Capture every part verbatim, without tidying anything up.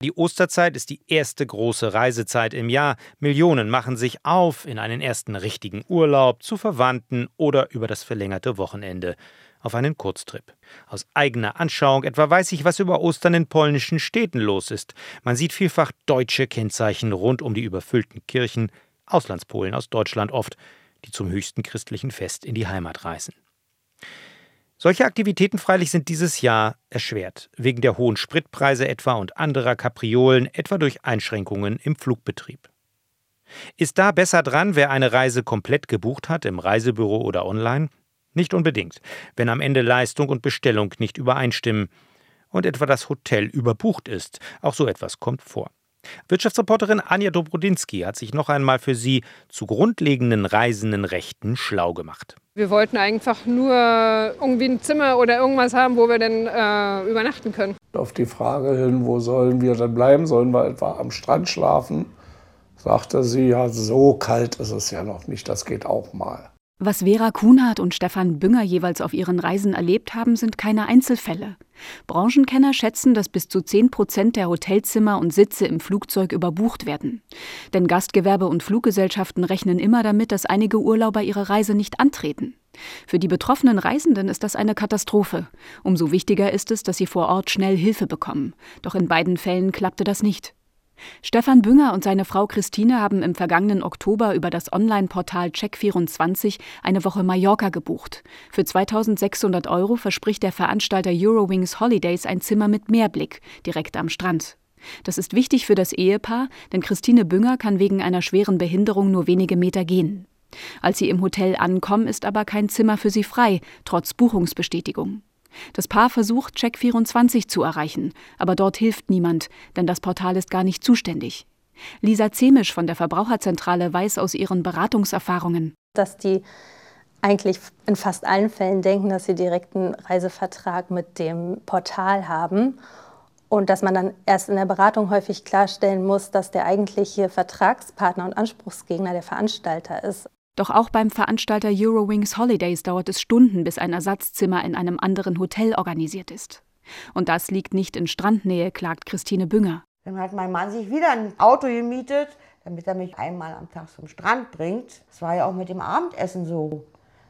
Die Osterzeit ist die erste große Reisezeit im Jahr. Millionen machen sich auf in einen ersten richtigen Urlaub, zu Verwandten oder über das verlängerte Wochenende auf einen Kurztrip. Aus eigener Anschauung etwa weiß ich, was über Ostern in polnischen Städten los ist. Man sieht vielfach deutsche Kennzeichen rund um die überfüllten Kirchen, Auslandspolen aus Deutschland oft, die zum höchsten christlichen Fest in die Heimat reisen. Solche Aktivitäten freilich sind dieses Jahr erschwert, wegen der hohen Spritpreise etwa und anderer Kapriolen, etwa durch Einschränkungen im Flugbetrieb. Ist da besser dran, wer eine Reise komplett gebucht hat, im Reisebüro oder online? Nicht unbedingt, wenn am Ende Leistung und Bestellung nicht übereinstimmen und etwa das Hotel überbucht ist. Auch so etwas kommt vor. Wirtschaftsreporterin Anja Dobrodinsky hat sich noch einmal für Sie zu grundlegenden Reisendenrechten schlau gemacht. Wir wollten einfach nur irgendwie ein Zimmer oder irgendwas haben, wo wir dann äh, übernachten können. Auf die Frage hin, wo sollen wir dann bleiben, sollen wir etwa am Strand schlafen, sagte sie, ja, so kalt ist es ja noch nicht, das geht auch mal. Was Vera Kunhardt und Stefan Bünger jeweils auf ihren Reisen erlebt haben, sind keine Einzelfälle. Branchenkenner schätzen, dass bis zu zehn Prozent der Hotelzimmer und Sitze im Flugzeug überbucht werden. Denn Gastgewerbe und Fluggesellschaften rechnen immer damit, dass einige Urlauber ihre Reise nicht antreten. Für die betroffenen Reisenden ist das eine Katastrophe. Umso wichtiger ist es, dass sie vor Ort schnell Hilfe bekommen. Doch in beiden Fällen klappte das nicht. Stefan Bünger und seine Frau Christine haben im vergangenen Oktober über das Online-Portal Check vierundzwanzig eine Woche Mallorca gebucht. Für zweitausendsechshundert Euro verspricht der Veranstalter Eurowings Holidays ein Zimmer mit Meerblick, direkt am Strand. Das ist wichtig für das Ehepaar, denn Christine Bünger kann wegen einer schweren Behinderung nur wenige Meter gehen. Als sie im Hotel ankommen, ist aber kein Zimmer für sie frei, trotz Buchungsbestätigung. Das Paar versucht, Check vierundzwanzig zu erreichen, aber dort hilft niemand, denn das Portal ist gar nicht zuständig. Lisa Zemisch von der Verbraucherzentrale weiß aus ihren Beratungserfahrungen, dass die eigentlich in fast allen Fällen denken, dass sie direkt einen Reisevertrag mit dem Portal haben und dass man dann erst in der Beratung häufig klarstellen muss, dass der eigentliche Vertragspartner und Anspruchsgegner der Veranstalter ist. Doch auch beim Veranstalter Eurowings Holidays dauert es Stunden, bis ein Ersatzzimmer in einem anderen Hotel organisiert ist. Und das liegt nicht in Strandnähe, klagt Christine Bünger. Dann hat mein Mann sich wieder ein Auto gemietet, damit er mich einmal am Tag zum Strand bringt. Das war ja auch mit dem Abendessen so.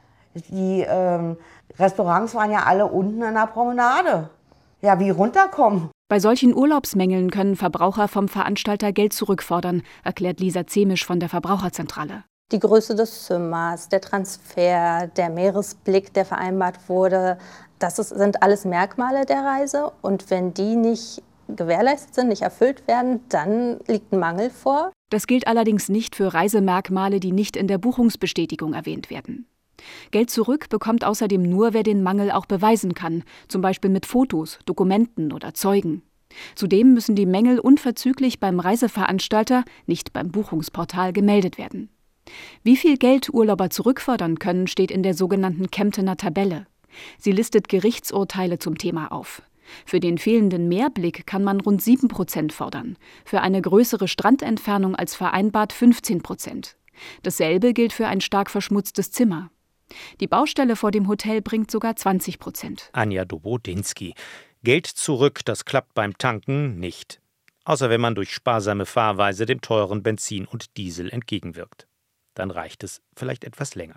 Die ähm, Restaurants waren ja alle unten an der Promenade. Ja, wie runterkommen? Bei solchen Urlaubsmängeln können Verbraucher vom Veranstalter Geld zurückfordern, erklärt Lisa Zemisch von der Verbraucherzentrale. Die Größe des Zimmers, der Transfer, der Meeresblick, der vereinbart wurde, das ist, sind alles Merkmale der Reise. Und wenn die nicht gewährleistet sind, nicht erfüllt werden, dann liegt ein Mangel vor. Das gilt allerdings nicht für Reisemerkmale, die nicht in der Buchungsbestätigung erwähnt werden. Geld zurück bekommt außerdem nur, wer den Mangel auch beweisen kann, zum Beispiel mit Fotos, Dokumenten oder Zeugen. Zudem müssen die Mängel unverzüglich beim Reiseveranstalter, nicht beim Buchungsportal, gemeldet werden. Wie viel Geld Urlauber zurückfordern können, steht in der sogenannten Kemptener Tabelle. Sie listet Gerichtsurteile zum Thema auf. Für den fehlenden Meerblick kann man rund sieben Prozent fordern, für eine größere Strandentfernung als vereinbart fünfzehn Prozent. Dasselbe gilt für ein stark verschmutztes Zimmer. Die Baustelle vor dem Hotel bringt sogar zwanzig Prozent. Anja Dobrodinsky. Geld zurück, das klappt beim Tanken nicht. Außer wenn man durch sparsame Fahrweise dem teuren Benzin und Diesel entgegenwirkt. Dann reicht es vielleicht etwas länger.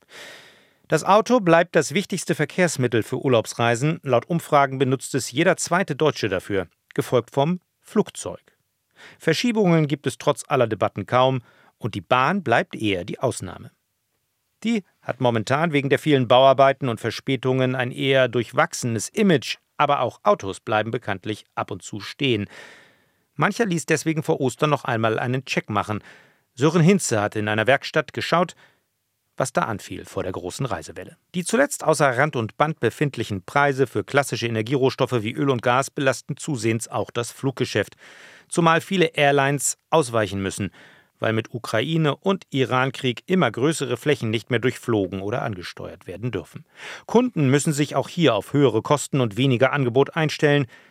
Das Auto bleibt das wichtigste Verkehrsmittel für Urlaubsreisen. Laut Umfragen benutzt es jeder zweite Deutsche dafür, gefolgt vom Flugzeug. Verschiebungen gibt es trotz aller Debatten kaum und die Bahn bleibt eher die Ausnahme. Die hat momentan wegen der vielen Bauarbeiten und Verspätungen ein eher durchwachsenes Image, aber auch Autos bleiben bekanntlich ab und zu stehen. Mancher ließ deswegen vor Ostern noch einmal einen Check machen. Sören Hinze hat in einer Werkstatt geschaut, was da anfiel vor der großen Reisewelle. Die zuletzt außer Rand und Band befindlichen Preise für klassische Energierohstoffe wie Öl und Gas belasten zusehends auch das Fluggeschäft, zumal viele Airlines ausweichen müssen, weil mit Ukraine- und Irankrieg immer größere Flächen nicht mehr durchflogen oder angesteuert werden dürfen. Kunden müssen sich auch hier auf höhere Kosten und weniger Angebot einstellen.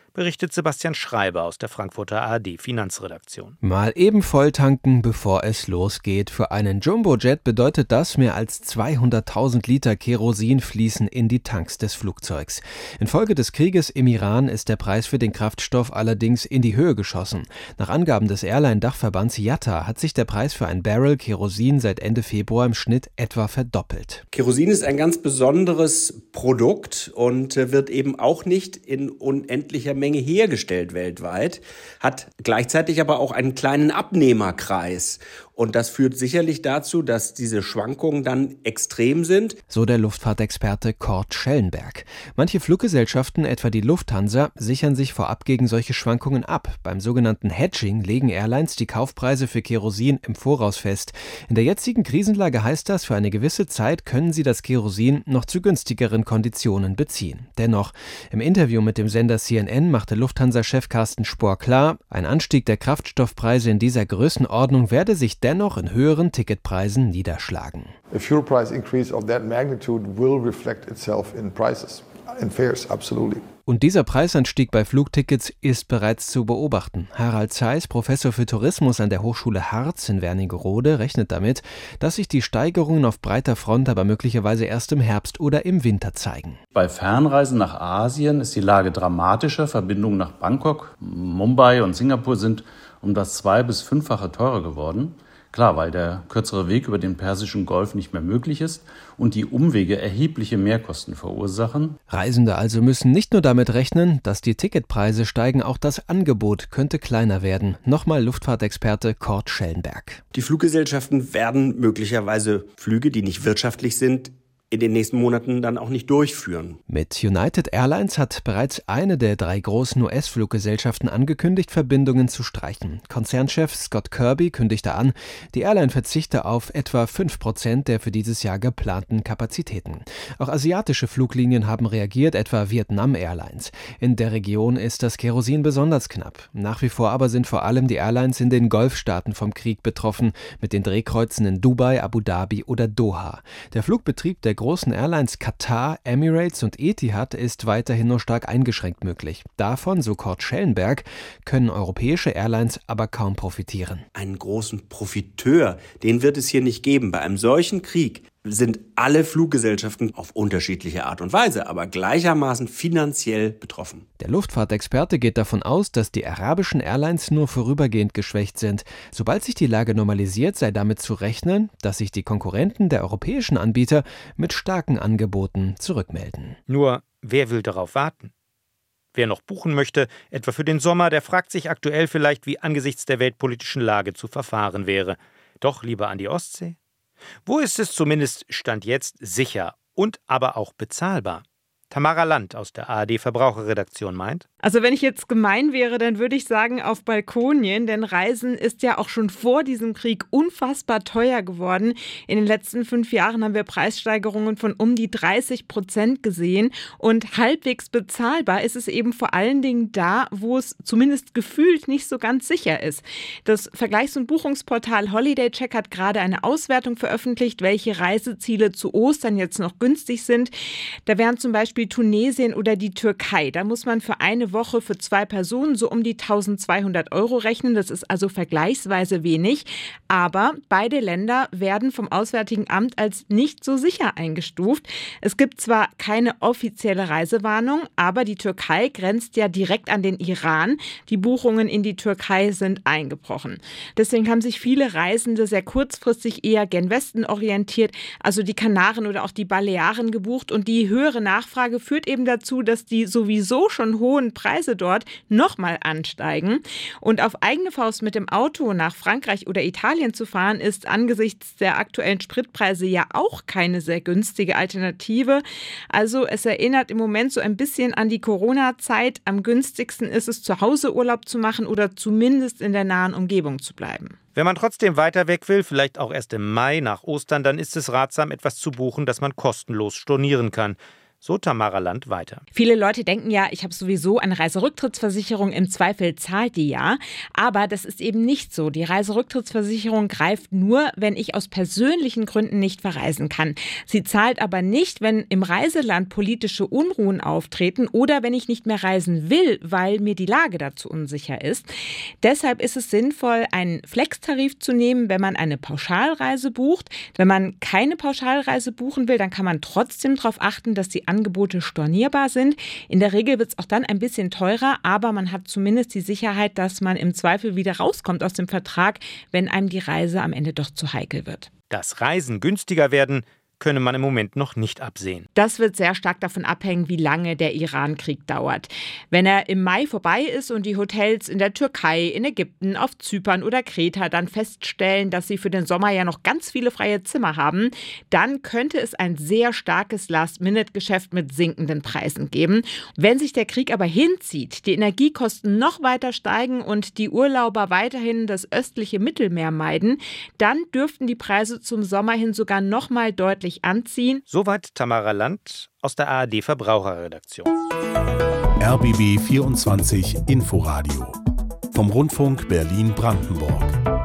berichtet Sebastian Schreiber aus der Frankfurter A R D-Finanzredaktion. Mal eben voll tanken, bevor es losgeht. Für einen Jumbojet bedeutet das, mehr als zweihunderttausend Liter Kerosin fließen in die Tanks des Flugzeugs. Infolge des Krieges im Iran ist der Preis für den Kraftstoff allerdings in die Höhe geschossen. Nach Angaben des Airline-Dachverbands I A T A hat sich der Preis für ein Barrel Kerosin seit Ende Februar im Schnitt etwa verdoppelt. Kerosin ist ein ganz besonderes Produkt und wird eben auch nicht in unendlicher Menge hergestellt weltweit, hat gleichzeitig aber auch einen kleinen Abnehmerkreis. Und das führt sicherlich dazu, dass diese Schwankungen dann extrem sind. So der Luftfahrtexperte Kurt Schellenberg. Manche Fluggesellschaften, etwa die Lufthansa, sichern sich vorab gegen solche Schwankungen ab. Beim sogenannten Hedging legen Airlines die Kaufpreise für Kerosin im Voraus fest. In der jetzigen Krisenlage heißt das, für eine gewisse Zeit können sie das Kerosin noch zu günstigeren Konditionen beziehen. Dennoch, im Interview mit dem Sender C N N machte Lufthansa-Chef Carsten Spohr klar, ein Anstieg der Kraftstoffpreise in dieser Größenordnung werde sich dennoch in höheren Ticketpreisen niederschlagen. A fuel price increase of that magnitude will reflect itself in prices, in fares, absolutely. Und dieser Preisanstieg bei Flugtickets ist bereits zu beobachten. Harald Zeiss, Professor für Tourismus an der Hochschule Harz in Wernigerode, rechnet damit, dass sich die Steigerungen auf breiter Front aber möglicherweise erst im Herbst oder im Winter zeigen. Bei Fernreisen nach Asien ist die Lage dramatischer. Verbindungen nach Bangkok, Mumbai und Singapur sind um das zwei- bis fünffache teurer geworden. Klar, weil der kürzere Weg über den Persischen Golf nicht mehr möglich ist und die Umwege erhebliche Mehrkosten verursachen. Reisende also müssen nicht nur damit rechnen, dass die Ticketpreise steigen, auch das Angebot könnte kleiner werden. Nochmal Luftfahrtexperte Kurt Schellenberg. Die Fluggesellschaften werden möglicherweise Flüge, die nicht wirtschaftlich sind, in den nächsten Monaten dann auch nicht durchführen. Mit United Airlines hat bereits eine der drei großen U S-Fluggesellschaften angekündigt, Verbindungen zu streichen. Konzernchef Scott Kirby kündigte an, die Airline verzichte auf etwa fünf Prozent der für dieses Jahr geplanten Kapazitäten. Auch asiatische Fluglinien haben reagiert, etwa Vietnam Airlines. In der Region ist das Kerosin besonders knapp. Nach wie vor aber sind vor allem die Airlines in den Golfstaaten vom Krieg betroffen, mit den Drehkreuzen in Dubai, Abu Dhabi oder Doha. Der Flugbetrieb der großen Airlines Qatar, Emirates und Etihad ist weiterhin nur stark eingeschränkt möglich. Davon, so Kurt Schellenberg, können europäische Airlines aber kaum profitieren. Einen großen Profiteur, den wird es hier nicht geben. Bei einem solchen Krieg sind alle Fluggesellschaften auf unterschiedliche Art und Weise, aber gleichermaßen finanziell betroffen. Der Luftfahrtexperte geht davon aus, dass die arabischen Airlines nur vorübergehend geschwächt sind. Sobald sich die Lage normalisiert, sei damit zu rechnen, dass sich die Konkurrenten der europäischen Anbieter mit starken Angeboten zurückmelden. Nur, wer will darauf warten? Wer noch buchen möchte, etwa für den Sommer, der fragt sich aktuell vielleicht, wie angesichts der weltpolitischen Lage zu verfahren wäre. Doch lieber an die Ostsee? Wo ist es zumindest Stand jetzt sicher und aber auch bezahlbar? Tamara Land aus der A R D-Verbraucherredaktion meint: Also wenn ich jetzt gemein wäre, dann würde ich sagen auf Balkonien, denn Reisen ist ja auch schon vor diesem Krieg unfassbar teuer geworden. In den letzten fünf Jahren haben wir Preissteigerungen von um die dreißig Prozent gesehen und halbwegs bezahlbar ist es eben vor allen Dingen da, wo es zumindest gefühlt nicht so ganz sicher ist. Das Vergleichs- und Buchungsportal HolidayCheck hat gerade eine Auswertung veröffentlicht, welche Reiseziele zu Ostern jetzt noch günstig sind. Da wären zum Beispiel Tunesien oder die Türkei. Da muss man für eine Woche für zwei Personen so um die eintausendzweihundert Euro rechnen. Das ist also vergleichsweise wenig. Aber beide Länder werden vom Auswärtigen Amt als nicht so sicher eingestuft. Es gibt zwar keine offizielle Reisewarnung, aber die Türkei grenzt ja direkt an den Iran. Die Buchungen in die Türkei sind eingebrochen. Deswegen haben sich viele Reisende sehr kurzfristig eher gen Westen orientiert, also die Kanaren oder auch die Balearen gebucht. Und die höhere Nachfrage führt eben dazu, dass die sowieso schon hohen Preise dort nochmal ansteigen. Und auf eigene Faust mit dem Auto nach Frankreich oder Italien zu fahren, ist angesichts der aktuellen Spritpreise ja auch keine sehr günstige Alternative. Also es erinnert im Moment so ein bisschen an die Corona-Zeit. Am günstigsten ist es, zu Hause Urlaub zu machen oder zumindest in der nahen Umgebung zu bleiben. Wenn man trotzdem weiter weg will, vielleicht auch erst im Mai nach Ostern, dann ist es ratsam, etwas zu buchen, das man kostenlos stornieren kann. So Tamara Land weiter. Viele Leute denken ja, ich habe sowieso eine Reiserücktrittsversicherung, im Zweifel zahlt die ja. Aber das ist eben nicht so. Die Reiserücktrittsversicherung greift nur, wenn ich aus persönlichen Gründen nicht verreisen kann. Sie zahlt aber nicht, wenn im Reiseland politische Unruhen auftreten oder wenn ich nicht mehr reisen will, weil mir die Lage dazu unsicher ist. Deshalb ist es sinnvoll, einen Flex-Tarif zu nehmen, wenn man eine Pauschalreise bucht. Wenn man keine Pauschalreise buchen will, dann kann man trotzdem darauf achten, dass die Angebote stornierbar sind. In der Regel wird es auch dann ein bisschen teurer, aber man hat zumindest die Sicherheit, dass man im Zweifel wieder rauskommt aus dem Vertrag, wenn einem die Reise am Ende doch zu heikel wird. Dass Reisen günstiger werden, könne man im Moment noch nicht absehen. Das wird sehr stark davon abhängen, wie lange der Iran-Krieg dauert. Wenn er im Mai vorbei ist und die Hotels in der Türkei, in Ägypten, auf Zypern oder Kreta dann feststellen, dass sie für den Sommer ja noch ganz viele freie Zimmer haben, dann könnte es ein sehr starkes Last-Minute-Geschäft mit sinkenden Preisen geben. Wenn sich der Krieg aber hinzieht, die Energiekosten noch weiter steigen und die Urlauber weiterhin das östliche Mittelmeer meiden, dann dürften die Preise zum Sommer hin sogar noch mal deutlich anziehen. Soweit Tamara Land aus der A R D Verbraucherredaktion. R B B vierundzwanzig Inforadio vom Rundfunk Berlin-Brandenburg.